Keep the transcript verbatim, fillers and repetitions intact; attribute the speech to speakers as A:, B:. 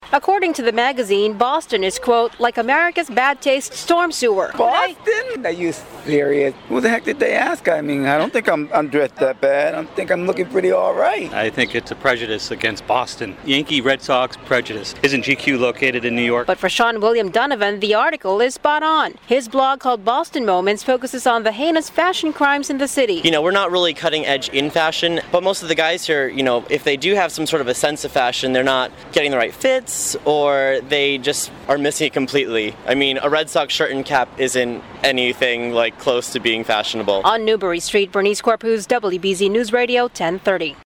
A: According to the magazine, Boston is, quote, like America's bad taste storm sewer.
B: Boston? Are you serious? Who the heck did they ask? I mean, I don't think I'm, I'm dressed that bad. I think I'm looking pretty all right.
C: I think it's a prejudice against Boston. Yankee Red Sox prejudice. Isn't G Q located in New York?
A: But for Sean William Donovan, the article is spot on. His blog called Boston Moments focuses on the heinous fashion crimes in the city.
D: You know, we're not really cutting edge in fashion, but most of the guys here, you know, if they do have some sort of a sense of fashion, they're not getting the right fits or they just are missing it completely. I mean, a Red Sox shirt and cap isn't anything like close to being fashionable.
A: On Newbury Street, Bernice Corpuz, W B Z News Radio, ten thirty.